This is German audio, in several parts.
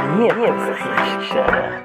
Liebesgeschichte.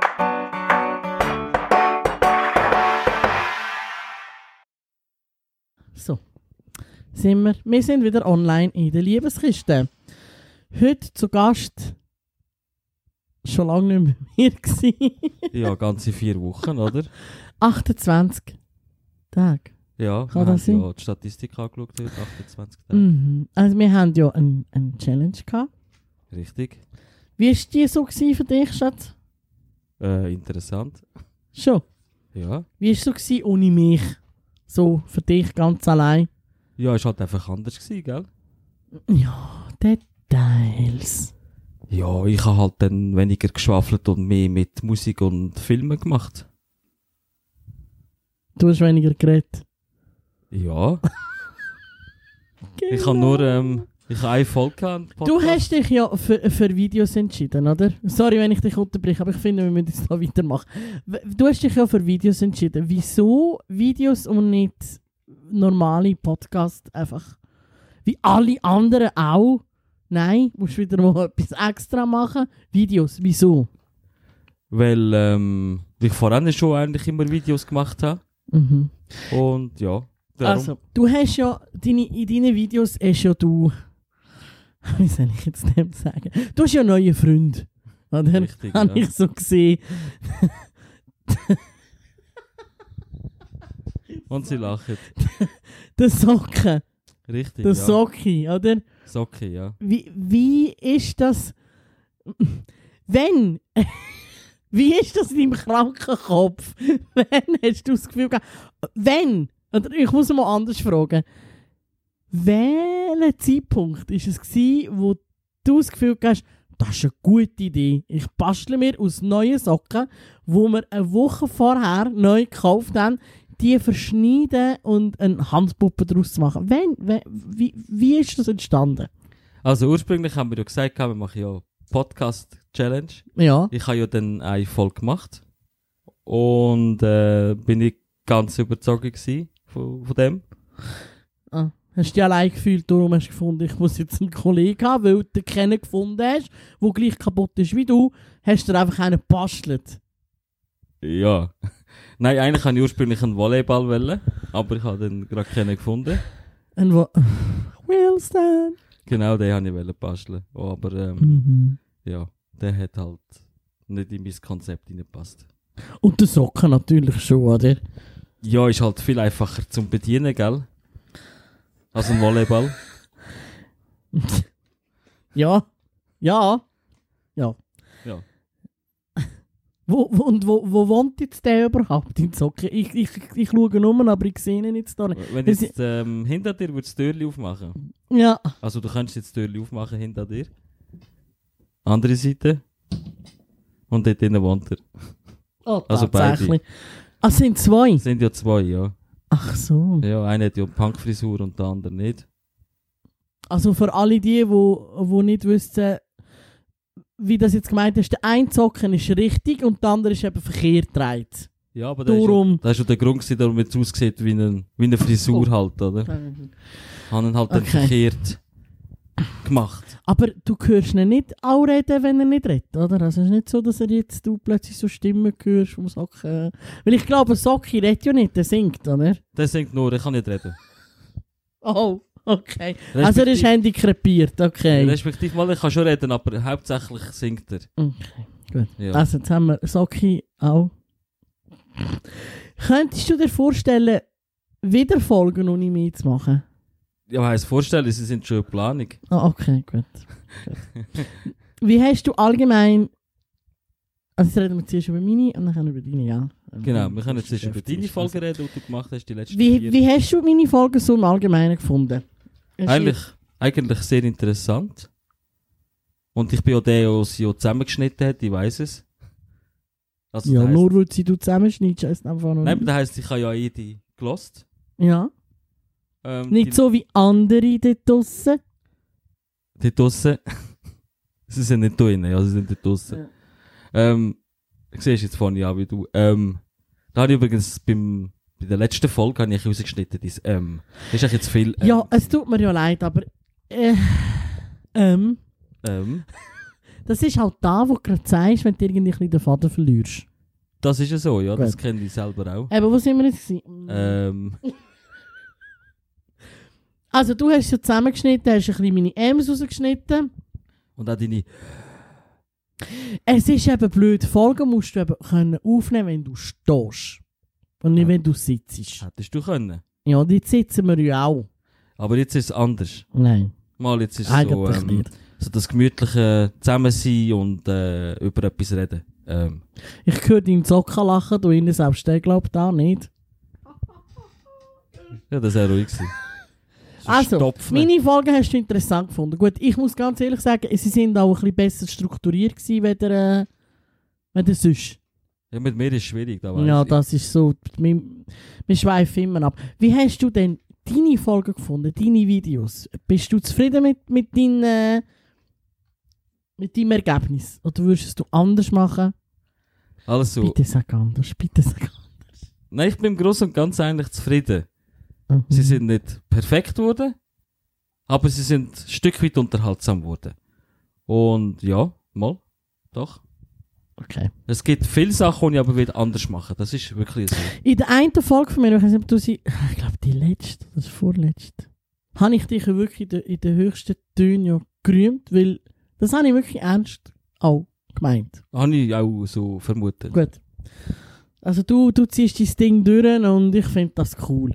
So, wir sind wieder online in der Liebeskiste. Heute zu Gast, schon lange nicht mehr gewesen. Ja, ganze 4 Wochen, oder? 28 Tage. Ja, Kann wir das haben sein? ja die Statistik angeschaut heute, 28 Tage. Mhm. Also wir haben ja eine Challenge gehabt. Richtig. Wie war die so gewesen für dich, Schatz? Interessant. Schon. Ja. Wie war es so gewesen ohne mich? So für dich ganz allein? Ja, ist halt einfach anders gewesen, gell? Ja, Details. Ja, ich habe halt dann weniger geschwafelt und mehr mit Musik und Filmen gemacht. Du hast weniger geredet. Ja. Ich habe nur, ich habe eine Folge gehabt. Du hast dich ja für Videos entschieden, oder? Sorry, wenn ich dich unterbreche, aber ich finde, wir müssen es noch weitermachen. Du hast dich ja für Videos entschieden. Wieso Videos und nicht normale Podcasts einfach? Wie alle anderen auch? Nein, musst wieder mal etwas extra machen. Videos, wieso? Weil ich vorhin schon eigentlich immer Videos gemacht habe. Mhm. Und ja, darum. Also, du hast ja, in deinen Videos hast ja du, wie soll ich jetzt dem sagen? Du hast ja einen neuen Freund. Oder? Richtig, Habe ja. ich so gesehen. Und sie lachen. Der Socken. Richtig, Der ja. Socki, oder? Socke, ja. Wie ist das, wenn, wie ist das in deinem kranken Kopf? Wenn hast du das Gefühl gehabt, wenn, oder ich muss mal anders fragen, welcher Zeitpunkt war es gewesen, wo du das Gefühl hast, das ist eine gute Idee. Ich bastle mir aus neuen Socken, wo wir eine Woche vorher neu gekauft haben, die verschneiden und eine Handpuppe daraus zu machen. Wie ist das entstanden? Also ursprünglich haben wir ja gesagt, wir machen ja Podcast-Challenge. Ja. Ich habe ja dann eine Folge gemacht. Und bin ich ganz überzeugt gewesen von dem. Ah, hast du dich allein gefühlt, darum hast du gefunden, ich muss jetzt einen Kollegen haben, weil du keinen gefunden hast, der gleich kaputt ist wie du, hast du dir einfach einen gebastelt. Ja. Nein, eigentlich wollte ich ursprünglich einen Volleyball wollen, aber ich habe dann gerade keinen gefunden. Und wo... Wilson! Genau, den wollte ich wollen basteln. Oh, aber ja, der hat halt nicht in mein Konzept reingepasst. Und der Socken natürlich schon, oder? Ja, ist halt viel einfacher zum Bedienen, gell? Als ein Volleyball. Ja. Ja. Ja. Ja. Wo wohnt jetzt der überhaupt in Socken? Ich schaue nur, aber ich sehe ihn jetzt da nicht. Wenn jetzt hinter dir das Türchen aufmachen. Ja. Also du kannst jetzt das Türchen aufmachen hinter dir. Andere Seite. Und dort drinnen wohnt er. Oh, Also tatsächlich. Ah, es sind zwei? Es sind ja 2, ja. Ach so. Ja, einer hat ja Punkfrisur und der andere nicht. Also für alle die nicht wissen, wie das jetzt gemeint ist, der eine Socken ist richtig und der andere ist eben verkehrt gedreht. Ja, aber Darum- das ist ja der Grund gewesen, darum jetzt aussieht wie eine Frisur halt, oder? Haben ihn halt dann Okay. verkehrt gemacht. Aber du hörst ihn nicht auch reden, wenn er nicht redet, oder? Also es ist nicht so, dass du plötzlich so Stimmen hörst vom Socken. Weil ich glaube, Socki redet ja nicht, der singt, oder? Der singt nur, ich kann nicht reden. Oh, okay. Also er ist handikrepiert, okay. Respektive mal, ich kann schon reden, aber hauptsächlich singt er. Okay, gut. Ja. Also jetzt haben wir Socki auch. Könntest du dir vorstellen, wieder Folgen ohne mich zu machen? Ja, heisst vorstellen, sie sind schon in Planung. Ah, okay, gut. Wie hast du allgemein... Also jetzt reden wir zuerst über meine und dann über deine, ja. Genau, wir können jetzt erst über deine Folge reden, die du gemacht hast, die letzten Wie, 4. wie hast du meine Folgen so im Allgemeinen gefunden? Eigentlich sehr interessant. Und ich bin ja der, der sie ja zusammengeschnitten hat, ich weiss es. Also Ja, das nur weil du zusammenschneidest, heisst einfach noch Nein, aber nicht. das heisst, ich habe ja jede gelost. Ja. Nicht so wie andere dort draussen. Dort draussen. Sie sind nicht drin, ja, sie sind dort draussen. Ich sehe jetzt vorne an, wie du. Da habe ich übrigens bei der letzten Folge habe ich rausgeschnitten, das Das ist eigentlich jetzt viel. Ja, es tut mir ja leid, aber Das ist halt da, wo du gerade sagst, wenn du irgendwie ein bisschen den Faden verlierst. Das ist ja so, ja, das Gut. kenne ich selber auch. Aber wo sind wir jetzt gewesen? Also du hast ja zusammengeschnitten, hast ein bisschen meine M's rausgeschnitten. Und auch deine... Es ist eben blöd, Folgen musst du eben können aufnehmen, wenn du stehst. Und nicht, Ja. wenn du sitzt. Hättest du können. Ja, und jetzt sitzen wir ja auch. Aber jetzt ist es anders. Nein, Mal, jetzt ist es eigentlich so, nicht. so das gemütliche Zusammensein und über etwas reden. Ich höre deinen Socken lachen, du innen selbst, der glaubt da nicht. Ja, das war ruhig gewesen. So Also, Stopfen. meine Folgen hast du interessant gefunden. Gut, ich muss ganz ehrlich sagen, sie sind auch ein bisschen besser strukturiert gewesen, weder sonst. Ja, mit mir ist es schwierig, da weiss Ja, ich. das ist so. Wir schweifen immer ab. Wie hast du denn deine Folgen gefunden, deine Videos? Bist du zufrieden mit deinem Ergebnis? Oder würdest du anders machen? Alles so. Bitte sag anders, bitte sag anders. Nein, ich bin im Großen und Ganzen eigentlich zufrieden. Mhm. Sie sind nicht perfekt geworden, aber sie sind ein Stück weit unterhaltsam geworden. Und ja, mal, doch. Okay. Es gibt viele Sachen, die ich aber wieder anders machen. Das ist wirklich so. In der einen Folge von mir, ich weiß nicht, ob du sie, ich glaube die letzte, das vorletzte, habe ich dich ja wirklich in den höchsten Tönen ja gerühmt, weil das habe ich wirklich ernst auch gemeint. Habe ich auch so vermutet. Gut. Also du ziehst dein Ding durch und ich finde das cool.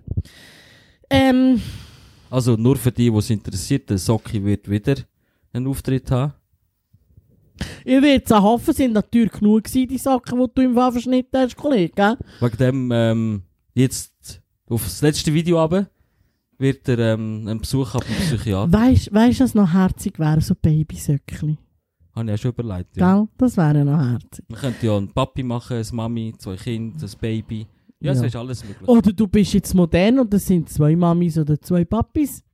Also nur für die, die es interessiert, der Socki wird wieder einen Auftritt haben. Ich würde es auch hoffen, es sind natürlich genug gewesen, die Sachen, die du im Fall verschnitten hast, Kollege. Gell? Wegen dem jetzt auf das letzte Video runter wird er einen Besuch ab dem Psychiater. Weißt du, was noch herzig wäre, so Babysöckchen? Habe ich auch schon überlegt. Ja. Gell? Das wäre noch herzig. Man könnte ja einen Papi machen, eine Mami, 2 Kinder, ein Baby. Ja, es Ja. ist alles möglich. Oder du bist jetzt modern und das sind 2 Mamis oder 2 Papis.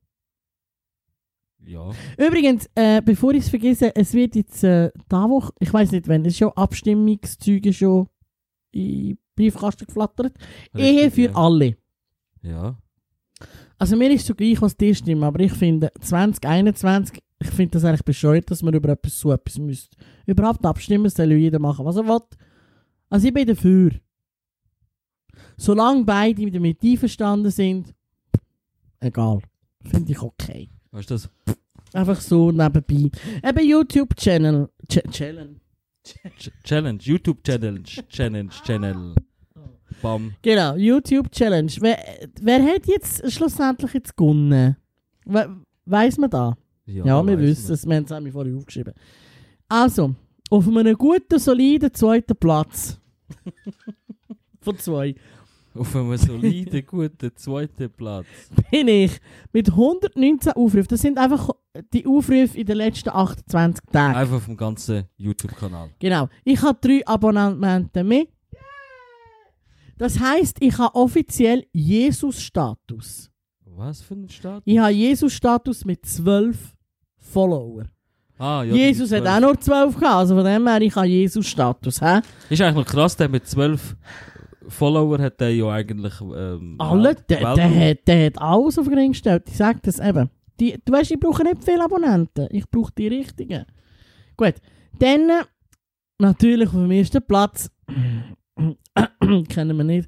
Ja. Übrigens, bevor ich es vergesse, es wird jetzt da Woche, ich weiß nicht wann, es ist schon Abstimmungszeuge schon in Briefkasten geflattert. Ehe für ja. alle. Ja. Also mir ist so gleich, was die stimmen, aber ich finde 2021, ich finde das eigentlich bescheuert, dass man über etwas so etwas müsste. Überhaupt abstimmen soll ja jeder machen, was er will. Also ich bin dafür. Solange beide damit einverstanden sind, egal. Finde ich okay. Weißt du das? Einfach so nebenbei. Eben YouTube-Channel. Challenge. YouTube-Challenge. Bam. Genau, YouTube-Challenge. Wer hat jetzt schlussendlich jetzt gewonnen? Weiss man da? Ja, wir weiss wissen es. Wir haben es nämlich vorher aufgeschrieben. Also, auf einem guten, soliden 2. Platz. Von 2. Auf einem soliden, guten 2. Platz. Bin ich mit 119 Aufrufen. Das sind einfach die Aufrufe in den letzten 28 Tagen. Einfach vom ganzen YouTube-Kanal. Genau. Ich habe 3 Abonnenten mehr. Das heisst, ich habe offiziell Jesus-Status. Was für ein Start? Ich habe Jesus-Status mit 12 Follower. Ah, ja, Jesus die hat 12. auch nur 12 gehabt, also von dem her, ich habe Jesus-Status. Hä? Ist eigentlich noch krass, der mit 12 Follower hat der ja eigentlich... Alle, Welt- der hat alles auf den Ring gestellt. Ich sage das eben. Du weißt, ich brauche nicht viele Abonnenten. Ich brauche die richtigen. Gut. Dann natürlich auf dem ersten Platz kennen wir nicht.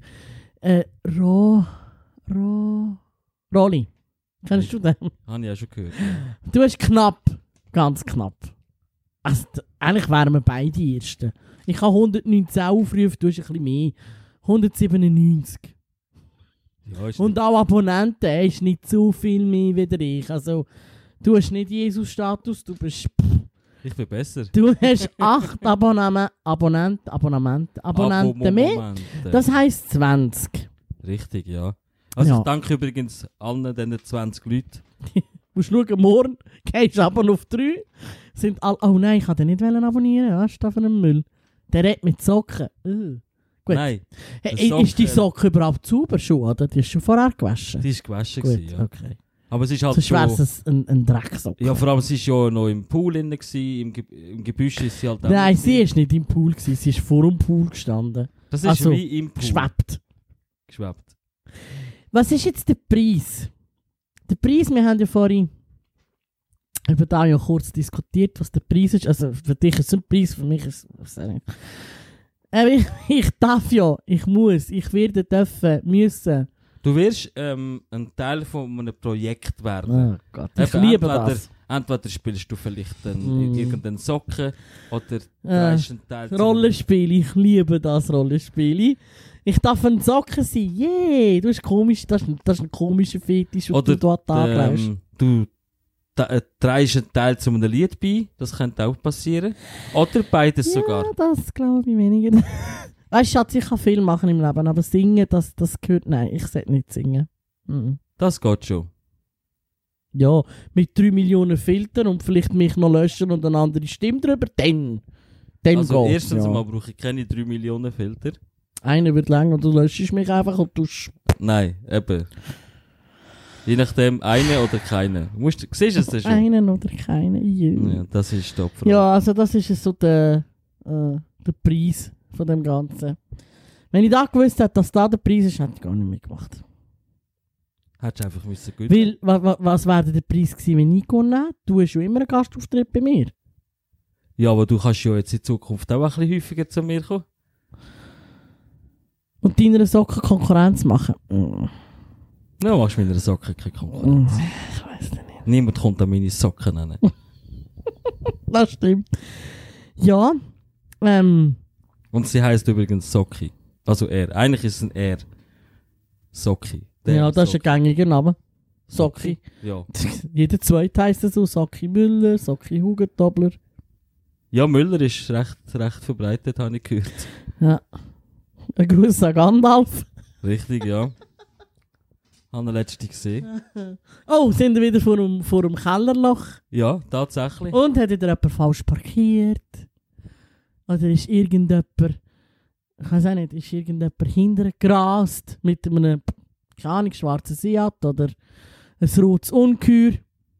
Rolli. Kennst du den? Habe ich auch schon gehört. Du hast knapp. Ganz knapp. Also, eigentlich wären wir beide Ersten. Ich habe 119 Aufrufe, du hast ein bisschen mehr. 197. Ja, ist Und auch Abonnenten, er ist nicht so viel mehr wie ich. Also, du hast nicht Jesus-Status, du bist... ich bin besser. Du hast 8 Abonnenten mehr. Momente. Das heisst 20. Richtig, ja. Also Ja. ich danke übrigens allen diesen 20 Leuten. Du musst schauen, morgen gehst du aber auf 3. Sind all oh nein, ich kann den nicht abonnieren. Was ist da für ein Müll? Der redet mit Socken. Gut. Nein, Hey, ist die Socke überhaupt sauber schon, oder? Die ist schon vorher gewaschen. die war gewaschen. Gut, Gewesen, ja. okay. Aber es ist halt Sonst wäre so... es ein Drecksock. Ja, vor allem, sie war ja noch im Pool drin, im Gebüsch ist sie halt auch Nein, nicht sie gewesen. ist nicht im Pool gewesen, sie ist vor dem Pool gestanden. Das ist also, wie im Pool. Geschwebt. Was ist jetzt der Preis? Der Preis, wir haben ja vorhin über da ja kurz diskutiert, was der Preis ist. Also für dich ist es ein Preis, für mich ist es ich darf ja, ich muss, ich werde dürfen, müssen. Du wirst ein Teil von einem Projekt werden. Oh Gott, ich liebe das. Entweder spielst du vielleicht in irgendeinen Socken oder drehst einen Teil Rollenspiele, ich liebe das Rollenspiele. Ich darf ein Socken sein, yeah, du bist komisch, das ist ein komischer Fetisch, oder du dort anlegst. Du trägst einen Teil zu einem Lied bei, das könnte auch passieren. Oder beides sogar. Ja, das glaube ich weniger. Weißt du, Schatz, ich kann viel machen im Leben, aber singen, das gehört, nein, ich sollte nicht singen. Mhm. Das geht schon. Ja, mit 3 Millionen Filtern und vielleicht mich noch löschen und eine andere Stimme drüber, dann also geht's, erstens ja. mal brauche ich keine 3 Millionen Filter. Einer wird lang und du löschst mich einfach und du... Nein, eben. Je nachdem, eine oder keine. Siehst du es denn schon? Einen oder keine, Ja, das ist die Opfer. Ja, also das ist so der Preis von dem Ganzen. Wenn ich da gewusst hätte, dass da der Preis ist, hätte ich gar nicht mehr gemacht. Hättest du einfach müssen gut. Weil, was wäre der Preis gewesen, wenn ich gewonnen hätte? Du hast schon immer einen Gastauftritt bei mir. Ja, aber du kannst ja jetzt in Zukunft auch ein bisschen häufiger zu mir kommen. Und deiner Socken Konkurrenz machen. Ja, machst du mit einer Socke keine Konkurrenz. Ich weiss nicht. Niemand kommt an meine Socken ran. Das stimmt. Ja, Und sie heisst übrigens Socki. Also er. Eigentlich ist es ein er. Socki. ja, das ist ein gängiger Name. Socki. Ja. Jeder zweite heisst so. Socki Müller, Socki Hugentobler. Ja, Müller ist recht verbreitet, habe ich gehört. Ja. Ein Gruß an Gandalf. Richtig, ja. Habe ich letztens gesehen. Oh, sind wir wieder vor dem Kellerloch? Ja, tatsächlich. Und hat wieder jemand falsch parkiert? Oder ist irgendjemand, ich weiß auch nicht, ist irgendjemand hinterher gerast mit einem, keine Ahnung, schwarzen Seat oder ein rotes Ungeheuer?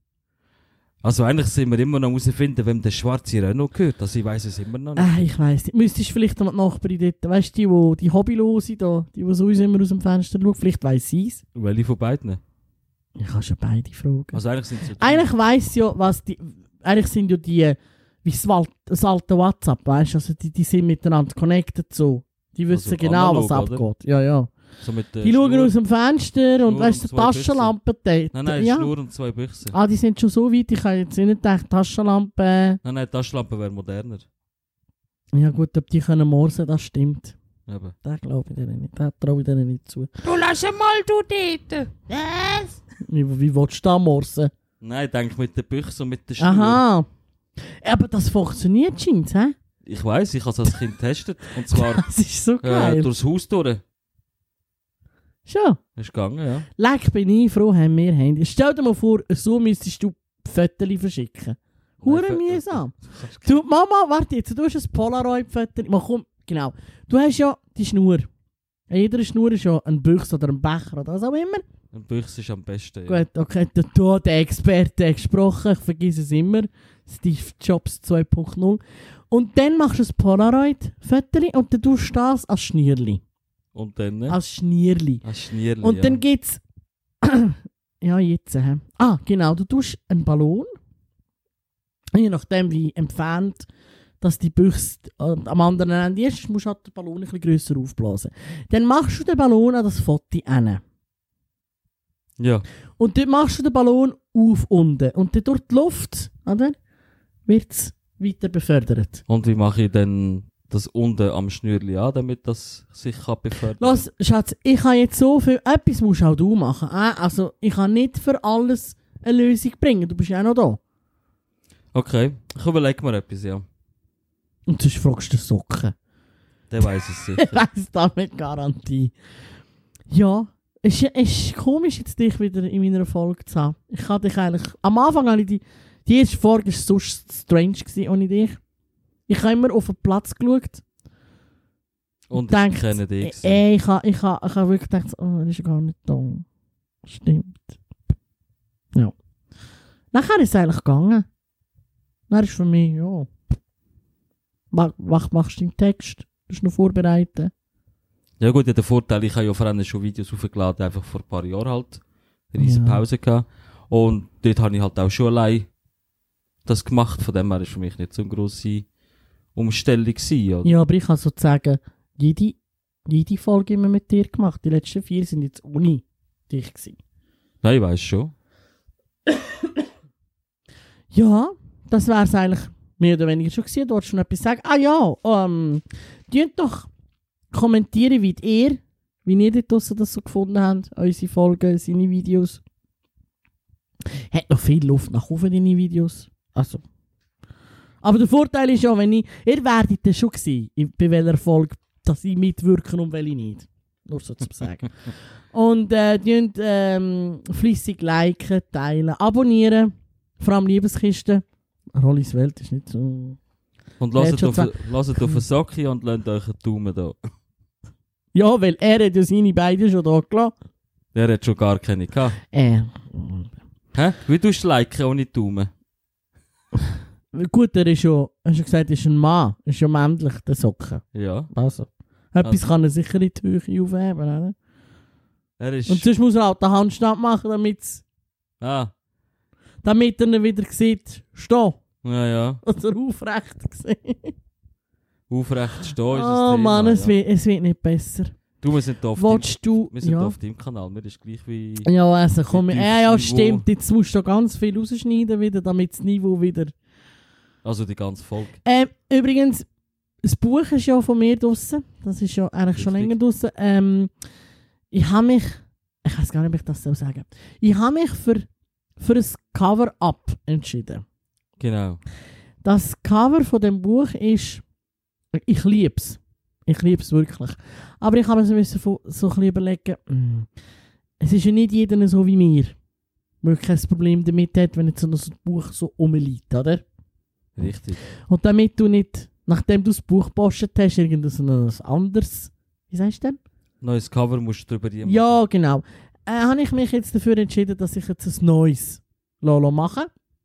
Also eigentlich sind wir immer noch herausfinden, wem der schwarze Renault gehört. Also ich weiss es immer noch nicht. Ich weiss nicht. Müsstest du vielleicht noch die Nachbarin dort, weißt du, die Hobbylose da, die so uns immer aus dem Fenster schaut, vielleicht weiss sie es. Welche von beiden? Ich kann schon beide fragen. Also eigentlich sind es Eigentlich weiss ja, eigentlich sind ja die, wie das alte WhatsApp, weißt du, also die sind miteinander connected so. Die wissen Also genau, analog, was abgeht. Ja, ja. so mit der Die schauen Schnur. aus dem Fenster und Schnur weißt du, und zwei Taschenlampen dort. Nein, ja. Schnur und 2 Büchse. Die sind schon so weit, ich habe jetzt nicht gedacht, Taschenlampen. Nein, Taschenlampe wäre moderner. Ja gut, ob die können morsen, das stimmt. Eben. Das glaube ich denen nicht, das traue ich denen nicht zu. Du lass mal, du dort. Was? Wie willst du da morsen? Nein, denk mit der Büchse und mit der Schnur. Aha. Aber das funktioniert scheint, hä? Ich weiss, ich habe es als Kind getestet. Und zwar Das ist so geil. durchs Haus durch. Schon. Ist gegangen, ja. Leck, bin ich froh, haben wir Handy. Stell dir mal vor, so müsstest du Fotos verschicken. Hure Nein, mühsam. Du, Mama, warte jetzt, du hast ein Polaroid-Foto. Komm, genau. Du hast ja die Schnur. An jeder Schnur ist ja ein Büchs oder ein Becher oder was auch immer. Ein Büchse ist am besten, ja. Gut, okay, da der Experte gesprochen, ich vergesse es immer. Steve Jobs 2.0. Und dann machst du ein Polaroid-Foto und dann tust du das als Schnürli. Und dann? Als Schnürli. Als Schnierli, Und ja. dann gibt's ja, jetzt. Genau, du tust einen Ballon. Je nachdem, wie entfernt dass die Büchse am anderen Ende ist, musst du halt den Ballon ein bisschen grösser aufblasen. Dann machst du den Ballon an das Foto hin. Ja. Und dort machst du den Ballon auf unten. Und dann durch die Luft, oder, wird es weiter befördert. Und wie mache ich dann das unten am Schnürli an, damit das sich befördern kann? Los, Schatz, ich habe jetzt so viel, etwas musst auch du machen. Also, ich kann nicht für alles eine Lösung bringen, du bist ja auch noch da. Okay, ich überlege mir etwas, ja. Und sonst fragst du den Socken. Der weiss es Ich sicher. weiss das mit Garantie. Ja, es ist komisch, jetzt dich wieder in meiner Folge zu haben. Ich habe dich eigentlich... Am Anfang habe ich die erste Folge war so strange gewesen ohne dich. Ich habe immer auf den Platz geschaut. Und denkt, ich kenne dich. Ich habe wirklich gedacht, oh, er ist ja gar nicht da. Stimmt. Ja. Nachher ist es eigentlich gegangen. Dann ist für mich, ja... Machst du den Text? Das ist noch vorbereiten. Ja gut, ja, der Vorteil, ich habe ja vor allem schon Videos hochgeladen, einfach vor ein paar Jahren halt. Eine riesen Ja. Pause gehabt. Und dort habe ich halt auch schon allein das gemacht, von dem her ist für mich nicht so eine grosse Umstellung gewesen, oder? Ja, aber ich kann sozusagen jede Folge immer mit dir gemacht. Die letzten 4 sind jetzt ohne dich gewesen. Nein, ich weiss schon. Ja, das wäre es eigentlich mehr oder weniger schon gewesen. Du wolltest schon etwas sagen. Ah ja, tut doch kommentieren, wie ihr dort draussen das so gefunden habt. Unsere Folgen, seine Videos. Hat noch viel Luft nach oben, deine Videos. Also. Aber der Vorteil ist ja, ihr werdet ja schon gewesen, bei welcher Folge, dass ich mitwirken und welche nicht. Nur so zu sagen. Und fleissig liken, teilen, abonnieren. Vor allem Liebeskisten. Rollis Welt ist nicht so... Und lasst auf den Socki und lasst euch einen Daumen da. Ja, weil er hat ja seine beiden schon da gelassen. Der hat schon gar keine gehabt. Hä? Wie tust du liken ohne Daumen? Gut, er ist ja, hast du gesagt, ist ein Mann. Ist ja männlich, der Socken. Ja. Also. Etwas kann er sicher in die Höhe aufheben, oder? Er ist... Und sonst muss er auch den Handstand machen, damit er ihn wieder sieht, stehen. Ja. Oder aufrecht sieht. Aufrecht stehen ist Oh Mann, ja. es wird nicht besser. Du, wir sind da auf deinem Kanal, mir ist gleich wie... Ja, also komm, ja, Niveau. stimmt. Jetzt musst du ganz viel rausschneiden wieder, damit das Niveau wieder... Also die ganze Folge. Übrigens, das Buch ist ja von mir draussen. Das ist ja eigentlich schon länger draussen. Ich habe mich... Ich weiß gar nicht, ob ich das so sagen. Ich habe mich für ein Cover-Up entschieden. Genau. Das Cover von dem Buch ist... Ich liebe es. Ich liebe es wirklich. Aber ich habe mir so ein bisschen überlegen, es ist ja nicht jeder so wie mir, der kein Problem damit hat, wenn jetzt so ein Buch so rumliegt, oder? Richtig. Und damit du nicht, nachdem du das Buch gepostet hast, irgendein anderes, wie sagst du denn? Neues Cover musst du drüber machen. Ja, genau. Habe ich mich jetzt dafür entschieden, dass ich jetzt ein neues Lolo mache.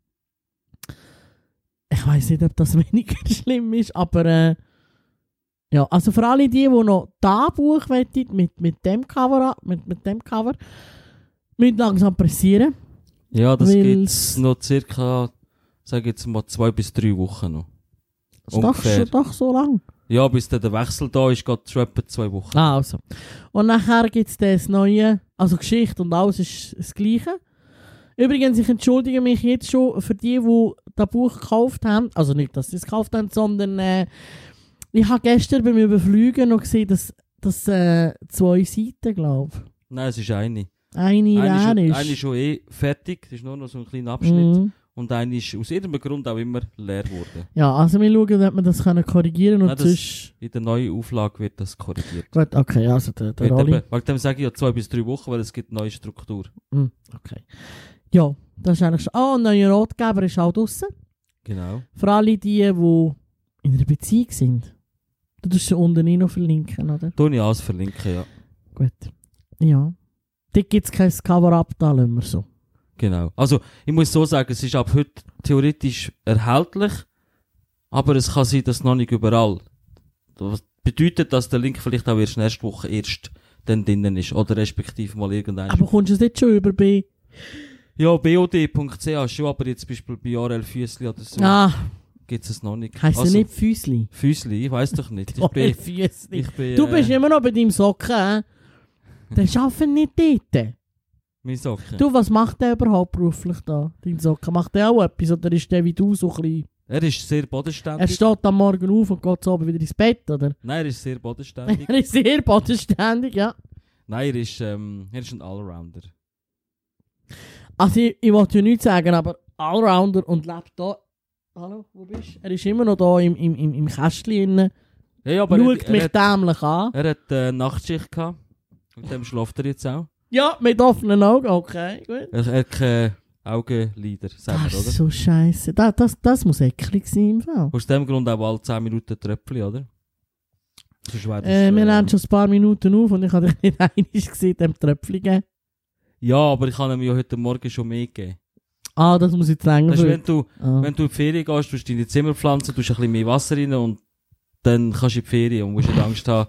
Ich weiss nicht, ob das weniger schlimm ist, aber ja, also für alle die noch das Buch wettet, mit dem Cover, mit dem Cover, müssen langsam pressieren. Ja, das gibt noch circa, sag jetzt mal 2 bis 3 Wochen noch. Ist doch so lang. Ja, bis dann der Wechsel da ist, geht schon etwa 2 Wochen. Ah, also. Und nachher gibt es das neue, also Geschichte und alles ist das Gleiche. Übrigens, ich entschuldige mich jetzt schon für die das Buch gekauft haben. Also nicht, dass sie es gekauft haben, sondern ich habe gestern beim Überfliegen noch gesehen, dass 2 Seiten, glaube ich. Nein, es ist eine. Eine ist. Eine ist schon fertig, es ist nur noch so ein kleiner Abschnitt. Und eine ist aus irgendeinem Grund auch immer leer geworden. Ja, also wir schauen, ob wir das korrigieren können. Nein, in der neuen Auflage wird das korrigiert. Gut, okay, also der Rolli. Wegen dem sage ich ja 2 bis 3 Wochen, weil es gibt eine neue Struktur. Okay. Ja, das ist eigentlich schon... ein neuer Ratgeber ist auch draussen. Genau. Für alle die in einer Beziehung sind. Du tust sie unten nicht noch verlinken, oder? Tu ich alles verlinken, ja. Gut. Ja. Dort gibt es kein Cover-Up, da lassen wir so. Genau. Also, ich muss so sagen, es ist ab heute theoretisch erhältlich, aber es kann sein, dass noch nicht überall. Das bedeutet, dass der Link vielleicht auch erst nächste Woche dann drinnen ist, oder respektive mal irgendein. Aber kommst du es jetzt schon über B? Ja, bod.ch schon, aber jetzt zum Beispiel bei Arel Füssli oder so gibt es noch nicht. Heisst also, nicht Füssli? Füssli, ich weiss doch nicht. Arel Füssli. Du bist immer noch bei deinem Socken, hä? Der arbeitet nicht dort. Mein Socken? Du, was macht der überhaupt beruflich da, dein Socken? Macht der auch etwas, oder ist der wie du so ein bisschen... Er ist sehr bodenständig. Er steht am Morgen auf und geht so wieder ins Bett, oder? Nein, er ist sehr bodenständig. Er ist sehr bodenständig, ja. Nein, er ist ein Allrounder. Also ich wollte ja nichts sagen, aber Allrounder und lebt da... Hallo, wo bist du? Er ist immer noch da im Kästchen. Ja, aber schaut mich dämlich an. Er hat Nachtschicht gehabt. Mit dem schläft er jetzt auch. Ja, mit offenen Augen, okay, gut. Er hat keine Augenlider, selber, das ist oder? so scheisse. Das muss eklig sein im Fall. Aus dem Grund auch alle 10 Minuten Tröpfchen, oder? Wir nehmen schon ein paar Minuten auf und ich habe dich nicht einmal gesehen, dem Tröpfchen geben. Ja, aber ich habe ihm ja heute Morgen schon mehr gegeben. Ah, das muss jetzt länger sein. Wenn du in die Ferien gehst, tust du deine Zimmer pflanzen, tust ein bisschen mehr Wasser rein und dann kannst du in die Ferien und musst nicht Angst haben.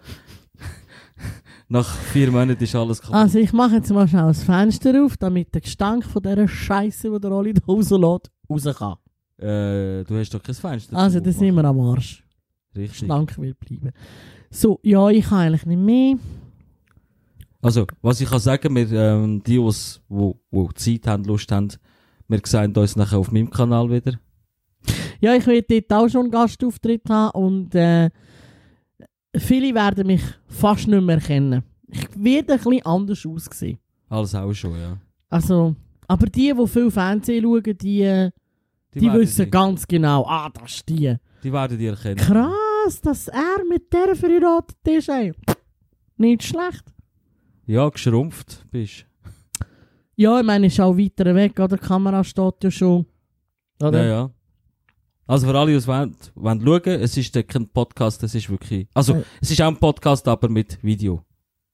Nach 4 Monaten ist alles kaputt. Also ich mache jetzt mal schnell das Fenster auf, damit der Gestank von dieser Scheiße, die der Rolli da rauslässt, raus kann. Du hast doch kein Fenster. Also, da sind wir am Arsch. Richtig. Schlank will bleiben. So, ja, ich kann eigentlich nicht mehr. Also, was ich kann sagen, wir, die Zeit haben, Lust haben, wir sehen uns nachher auf meinem Kanal wieder. Ja, ich werde dort auch schon einen Gastauftritt haben und viele werden mich fast nicht mehr erkennen. Ich werde ein bisschen anders aussehen. Alles auch schon, ja. Also, aber die viel Fernsehen schauen, die werden wissen ganz genau, das ist die. Die werden die erkennen. Krass, dass er mit der verheiratet ist, ey. Nicht schlecht. Ja, geschrumpft bist. Ja, ich meine, ist auch weiter weg, oder? Die Kamera steht ja schon. Oder? Ja. Also für alle, die es wollen schauen, es ist kein Podcast, es ist wirklich... Also, es ist auch ein Podcast, aber mit Video.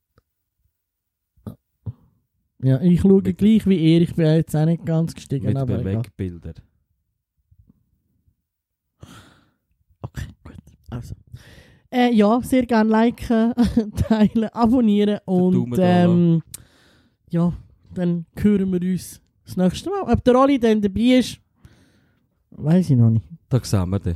Ja, ich schaue gleich wie ihr, ich bin jetzt auch nicht ganz gestiegen. Mit aber Bewegbilder. Okay, gut. Also. Ja, sehr gerne liken, teilen, abonnieren und ja, dann hören wir uns das nächste Mal. Ob der Oli dann dabei ist, weiß ich noch nicht. Da sehen wir den.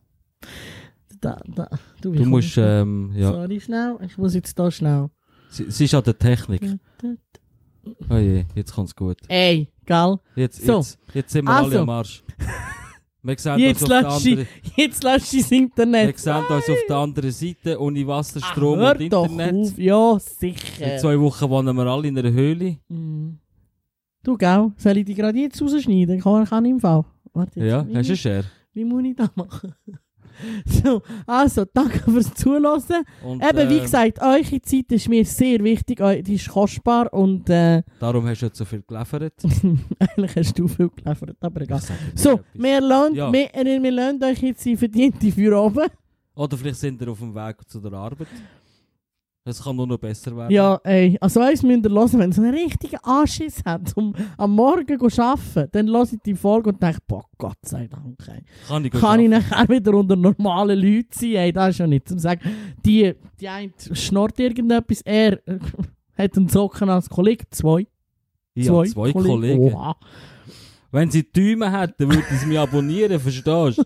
Du musst, ja. Sorry, schnell. Ich muss jetzt da schnell. Sie ist an der Technik. Oh je, jetzt kommt es gut. Ey, gell? Jetzt sind wir Also. alle am Arsch. Wir sehen Jetzt uns auf der löscht das Internet. Wir sehen uns auf der anderen Seite, ohne Wasser, Strom hör und Internet. Doch auf. Ja, sicher. In 2 Wochen wohnen wir alle in einer Höhle. Du, gell? Soll ich die gerade jetzt rausschneiden? Kann ich im Fall. Warte, jetzt, Ja, hast du einen Share? Wie muss ich das machen? So, also, danke fürs Zuhören. Und, Eben, wie gesagt, eure Zeit ist mir sehr wichtig. Die ist kostbar und darum hast du jetzt so viel geliefert. eigentlich hast du viel geliefert, aber egal. Ich sag dir So, etwas. wir lassen Ja. euch jetzt die verdiente für oben. Oder vielleicht sind ihr auf dem Weg zu der Arbeit. Es kann nur noch besser werden. Ja, ey, also eins müsst ihr hören, wenn ihr so einen richtigen Anschiss habt, um am Morgen zu arbeiten, dann hört ihr die Folge und denkt, boah, Gott sei Dank, ey. Kann ich nachher wieder unter normalen Leuten sein? Ey, das ist ja nicht zum sagen. Die eine schnurrt irgendetwas, er hat einen Socken als Kollege, 2. Ja, 2 Kollegen. Oha. Wenn sie Däume hätten, würden sie mich abonnieren, verstehst du?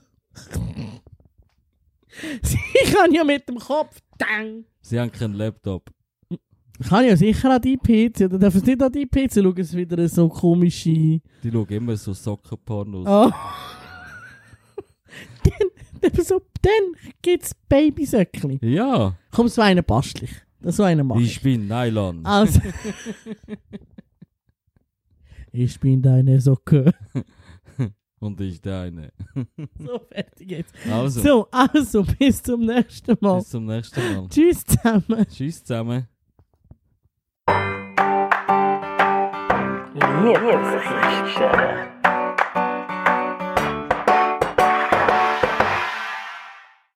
Ich kann ja mit dem Kopf, dang. Sie haben keinen Laptop. Ich kann ja sicher an die PC, oder darf es nicht an die PC schauen, es wieder so komische... Die schauen immer so Sockenpornos. Oh. dann gibt es Babysöckchen. Ja. Komm, so einen bastel ich. So einen mache ich. Ich bin Nylon. Also. Ich bin deine Socke. Und ich deine. So, fertig jetzt. Also. So, bis zum nächsten Mal. Bis zum nächsten Mal. Tschüss zusammen. Tschüss zusammen. Music.